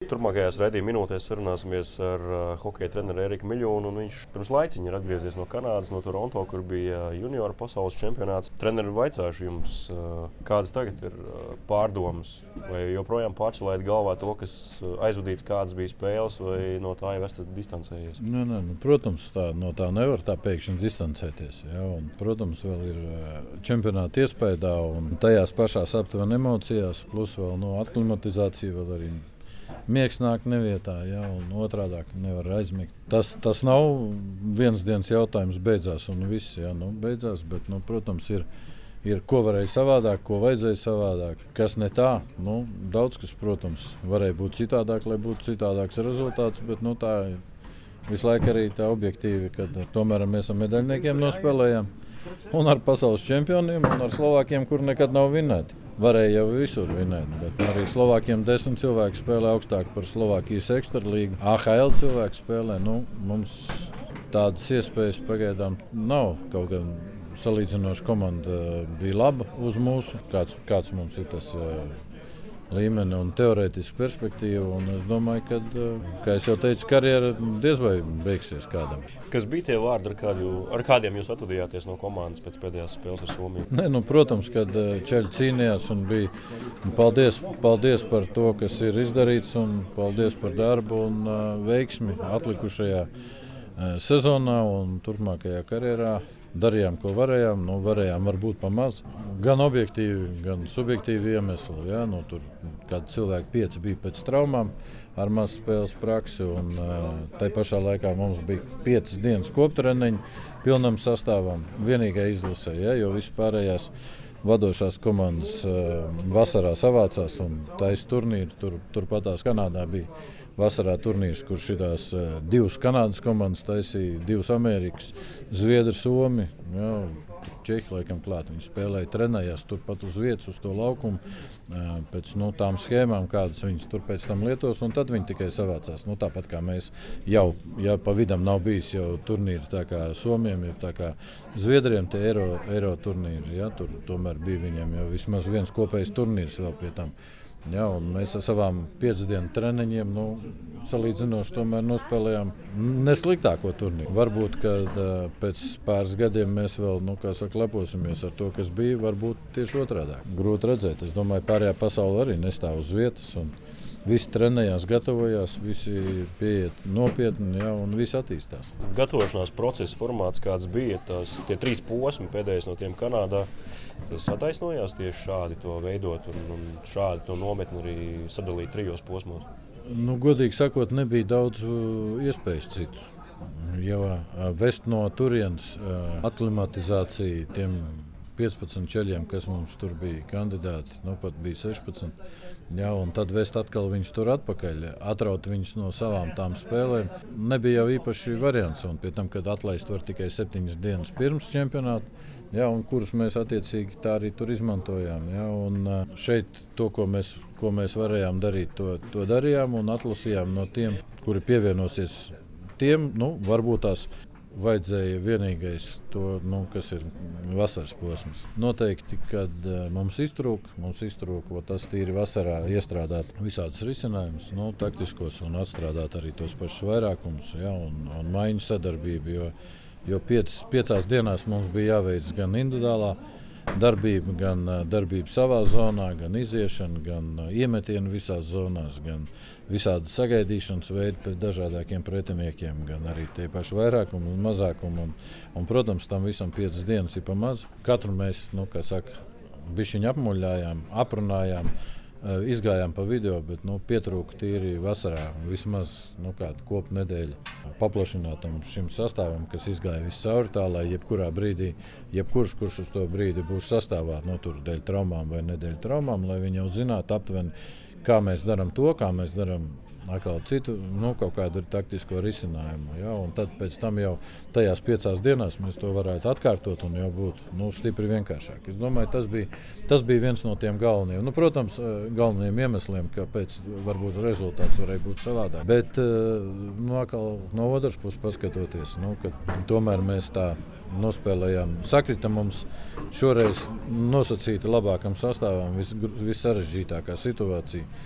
Turpmākajās raidījuma minūtēs sarunāsimies ar hokeja treneru Eriku Miļūnu. Viņš pirms laiciņa ir atgriezies no Kanādas, no Toronto, kur bija junioru pasaules čempionāts. Treneri, vaicāšu jums, kādas tagad ir pārdomas? Vai joprojām pārcelēt galvā to, kas aizvadīts, kādas bija spēles, vai no tā jau esat distancējies? Protams, no tā nevar tā pēkšņi distancēties. Ja? Un, protams, vēl ir čempionāta iespējā un tajās pašās aptuveni emocijās, plus vēl aklimatizācija, vēl arī miegs nāk nevietā, ja, un otrādāk nevar aizmigt. Tas nav vienas dienas jautājums, beidzās un viss, ja, beidzās, bet, protams, ir ko varēja savādāk, ko vajadzēja savādāk, kas ne tā. Daudz kas, protams, varēja būt citādāk, lai būtu citādāks rezultāts, bet tā visu laiku arī tā objektīvi, kad tomēr mēs ar medaļniekiem nospēlējām. Un ar pasaules čempioniem, un ar Slovākiem, kur nekad nav vinēti. Varēja jau visur vinēt, bet arī Slovākiem 10 cilvēki spēlē augstāk par Slovākijas ekstralīgu. AHL cilvēki spēlē. Mums tādas iespējas pagaidām nav. Kaut gan salīdzinoši komanda bija laba uz mūsu, kāds mums ir tas līmeni un teorētiski perspektīva. Un es domāju, ka, kā es jau teicu, karjera diez vai beigsies kādam. Kas bija tie vārdi, ar kādiem jūs atvadījāties no komandas pēc pēdējās spēles ar Somiju? Protams, kad ceļi cīnījās un bija. Paldies par to, kas ir izdarīts, un paldies par darbu un veiksmi atlikušajā sezonā un turpmākajā karjerā. Darījām, ko varējām. Varējām varbūt pa maz. Gan objektīvi, gan subjektīvi iemesli. Ja? Tur kādi cilvēki 5 bija pēc traumām ar maz spēles praksi. Tai pašā laikā mums bija 5 dienas koptreniņi pilnam sastāvam. Vienīgai izlasē, ja? Jo vispārējās vadošās komandas vasarā savācās un taisa turnīru. Turpatās Kanādā bija vasarā turnīrs, kur šitās 2 Kanādas komandas taisīja, 2 Amerikas, Zviedri, Somi, ja, Čehi laikam klāt. Viņi spēlēja, trenējās turpat uz vietas, uz to laukumu, pēc tām schēmām, kādas viņas tur pēc tam lietos, un tad viņi tikai savācās. Tāpat kā mēs jau, ja pa vidam nav bijis jau turnīri tā kā Somiem, ir tā kā Zviedriem tie Eiro turnīri, ja, tur tomēr bija viņiem jau vismaz viens kopējs turnīrs vēl pie tam. Ja, un mēs ar savām 5 dienu treniņiem salīdzinoši tomēr nospēlējām nesliktāko turnīru. Varbūt, kad pēc pāris gadiem mēs vēl, leposimies ar to, kas bija, varbūt tieši otrādāk. Grūti redzēt. Es domāju, pārējā pasaule arī nestāv uz vietas. Visi trenējās, gatavojās, visi pieiet nopietni, ja, un visi attīstās. Gatavošanās procesa formāts, kāds bija, tie 3 posmi pēdējais no tiem Kanādā, tas attaisnojās tieši šādi to veidot un šādi to nometni arī sadalīt 3 posmos? Godīgi sakot, nebija daudz iespējas citus. Jo vest no turienes aklimatizāciju tiem 15 ceļiem, kas mums tur bija kandidāti, pat bija 16. Ja, un tad vest atkal viņus tur atpakaļ, atraut viņus no savām tām spēlēm. Nebija jau īpaši variants, un pie tam, kad atlaist var tikai 7 dienas pirms čempionāta, ja, un kurus mēs attiecīgi tā arī tur izmantojām. Ja, un šeit to, ko mēs varējām darīt, to darījām un atlasījām no tiem, kuri pievienosies tiem, varbūt tās vajadzēja vienīgais to, kas ir vasaras posms. Noteikti, kad mums iztrūka tas tīri vasarā iestrādāt visādus risinājumus, taktiskos un atstrādāt arī tos pašus vairākumus, ja, un maiņu sadarbību, jo 5 dienās mums bija jāveic gan individuālā darbība, gan darbība savā zonā, gan iziešana, gan iemetieni visās zonās, gan visādi sagaidīšanas veidi pret dažādākiem pretiniekiem, gan arī tie paši vairākumi un mazākumi. Un, protams, tam visam 5 dienas ir pa maz. Katru mēs, bišķiņu apmuļājām, aprunājām, izgājām pa video, bet pietrūka tīri vasarā vismaz kādu kopu nedēļu paplašinātam šim sastāvam, kas izgāja visu cauri tā, lai jebkurā brīdī, kurš uz to brīdi būs sastāvā, tur dēļ traumām vai nedēļ traumām, lai viņi jau zinātu aptuveni, kā mēs darām to, kā mēs darām atkal citu, kaut kādu taktisko risinājumu. Ja, un tad pēc tam jau tajās 5 dienās mēs to varētu atkārtot un jau būtu stipri vienkāršāk. Es domāju, tas bija viens no tiem galvenajiem. Protams, galvenajiem iemesliem, kāpēc varbūt rezultāts varēja būt savādāk. Bet atkal no otras puses paskatoties, ka tomēr mēs tā nospēlējām. Sakrita mums šoreiz nosacīta labākam sastāvam, vissarežģītākā situācija.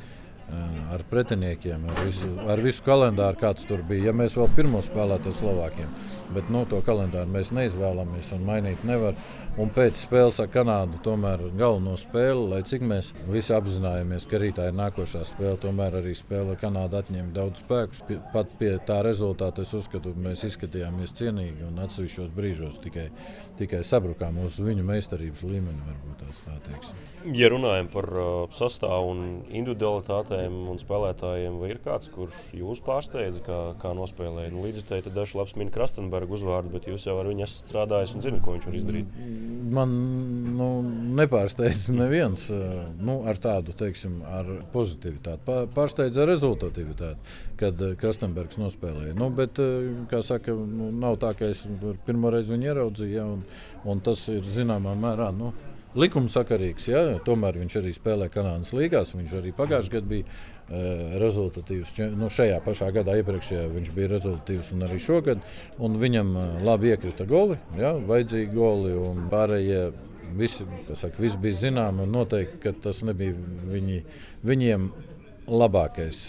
ar pretiniekiem, ar visu kalendāru, kāds tur bija. Ja mēs vēl pirmo spēlētu ar Slovākiem, bet to kalendāru mēs neizvēlamies un mainīt nevar. Un pēc spēles ar Kanādu tomēr galveno spēli, lai cik mēs visi apzināmies, ka rītā ir nākošā spēle, tomēr arī spēle ar Kanādu atņem daudz spēkus. Pat pie tā rezultāta es uzskatu, ka mēs izskatījāmies cienīgi un atsevišķos brīžos tikai sabrukām uz viņu meistarības līmeni, varbūt tā teiksim. Ja runājam par sastāvu un individualitātēm un spēlētājiem, vai ir kāds, kurš jūs pārsteidza, kā nospēlēja? Līdzutēji tad daži labs min Krastenberga uzvārdu, bet jūs jau ar viņu esat strādājis un zinat, ko viņš var izdarīt. Man nepārsteidz neviens ar tādu, teiksim, ar pozitivitāti. Pārsteidz ar rezultatīvitāti, kad Krastenbergs nospēlēja. Bet, kā saka, nav tā, ka es pirmo reizi viņu ieraudzīju, ja, un tas ir zināmā mērā likumsakarīgs. Ja. Tomēr viņš arī spēlē Kanādas līgās, viņš arī pagājušajā gadā bija rezultatīvs. Šajā pašā gadā iepriekšējā viņš bija rezultatīvs un arī šogad. Un viņam labi iekrita goli, ja, vajadzīgi goli un pārējie. Visi bija zināmi un noteikti, ka tas nebija viņiem labākais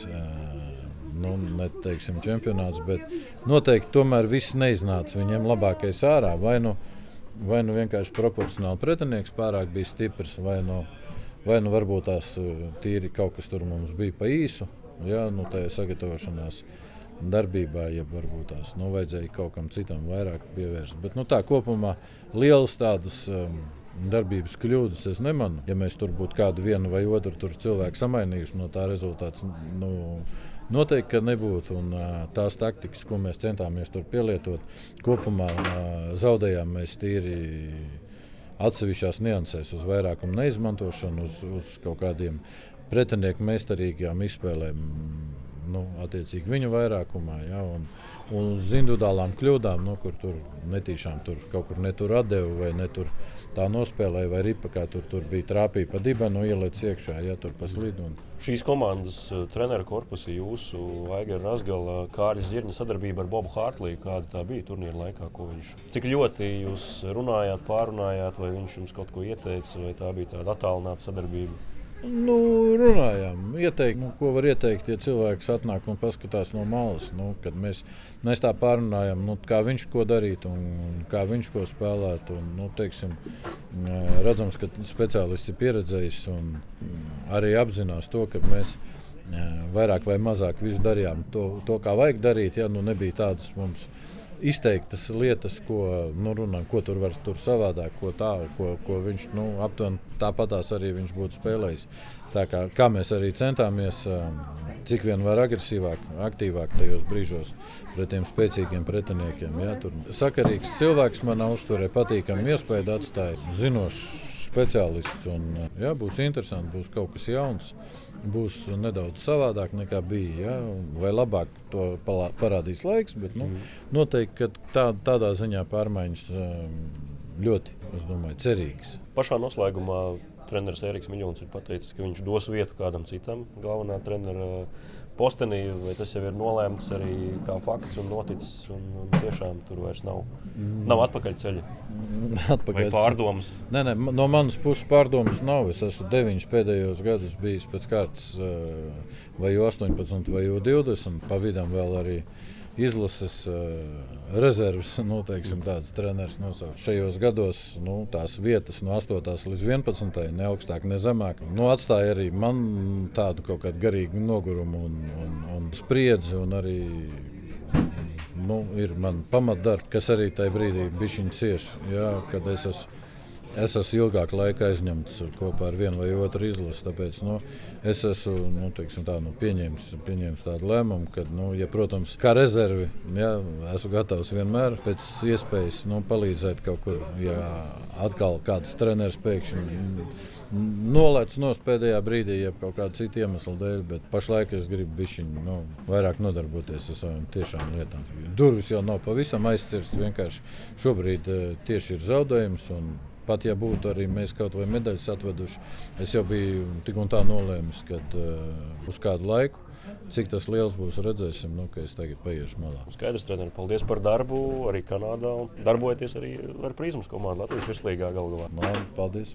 neteiksim čempionāts, bet noteikti tomēr viss neiznāca viņiem labākais ārā. Vai nu vienkārši proporcionāli pretinieks pārāk bija stiprs, vai nu varbūt tās tīri kaut kas tur mums bija pa īsu, ja, tajā sagatavošanās darbībā, ja varbūt tās vajadzēja kaut kam citam vairāk pievērst. Bet tā kopumā lielas tādas darbības kļūdas es nemanu. Ja mēs tur būtu kādu vienu vai otru cilvēku samainījuši, no tā rezultāts noteikti, ka nebūtu. Un tās taktikas, ko mēs centāmies tur pielietot, kopumā zaudējām mēs tīri atsevišķās niansēs uz vairākumu neizmantošanu, uz kaut kādiem pretinieku meistarīgām izspēlēm, attiecīgi viņu vairākumā, ja, un uz individuālām kļūdām, kur tur netīšām kaut kur netur atdevu vai netur tā nospēlēja, vai Ripakā tur bija trāpīja pa dibenu, ielēc iekšā, ja tur pa slidu. Šīs komandas treneru korpusi jūsu, Aigara Razgala, Kārļa Zirņa sadarbība ar Bobu Hārtliju, kāda tā bija turnīra laikā, cik ļoti jūs runājāt, pārunājāt, vai viņš jums kaut ko ieteica, vai tā bija tāda attālināta sadarbība? Runājām, ko var ieteikt, ja cilvēks atnāk un paskatās no malas, kad mēs tā pārunājām, kā viņš ko darīt un kā viņš ko spēlēt. Un, teiksim, redzams, ka speciālists ir pieredzējis un arī apzinās to, ka mēs vairāk vai mazāk visu darījām to kā vajag darīt, ja nebija tādas mums izteiktas lietas, ko tur var savādāk, ko viņš aptuveni tāpatās arī viņš būtu spēlējis. Tā kā mēs arī centāmies, cik vien var agresīvāk, aktīvāk tajos brīžos pret tiem spēcīgiem pretiniekiem. Ja, tur sakarīgs cilvēks manā uztverē patīkami iespēju atstāja, zinošs speciālists. Un, ja, būs interesanti, būs kaut kas jauns. Būs nedaudz savādāk nekā bija, ja? Vai labāk to parādīs laiks, bet noteikti, ka tādā ziņā pārmaiņas ļoti, es domāju, cerīgas. Pašā noslēgumā treneris Ēriks Miļons ir pateicis, ka viņš dos vietu kādam citam galvenā trenera postenī, vai tas jau ir nolēmts arī kā fakts un noticis, un tiešām tur vairs nav atpakaļ ceļa. Vai pārdomas? Nē, no manas puses pārdomas nav. Es esmu 9 pēdējos gadus bijis pēc kārtas vai 18 vai 20, pa vidam vēl arī izlases rezerves, teiksim, tāds treneris nosaukt. Šajos gados tās vietas no 8. līdz 11. ne augstāk, ne zemāk. Atstāja arī man tādu kaut kādu garīgu nogurumu un spriedzi, un arī ir man pamatdarbi, kas arī tajā brīdī bišķiņ cieši, ja, kad es esmu ilgāku laiku aizņemts kopā ar vienu vai otru izlasi. Tāpēc es esmu pieņēmis tādu lēmumu, ka, protams, kā rezervi, ja, esmu gatavs vienmēr pēc iespējas palīdzēt kaut kur, ja atkal kāds treneris pēkšņi nolēc nost pēdējā brīdī, ja kaut kāda cita iemesla dēļ, bet pašlaik es gribu bišķiņ vairāk nodarboties ar savām tiešām lietām. Durvis jau nav pavisam aizcirsts, vienkārši šobrīd tieši ir zaudējums. Un pat ja būtu arī mēs kaut vai medaļas atveduši, es jau biju tik un tā nolēmis, kad uz kādu laiku, cik tas liels būs, redzēsim, ka es tagad paiešu malā. Skaidrs, treneri, paldies par darbu arī Kanādā un darbojaties arī ar Prizmas komandu Latvijas virslīgā galu galā. Paldies!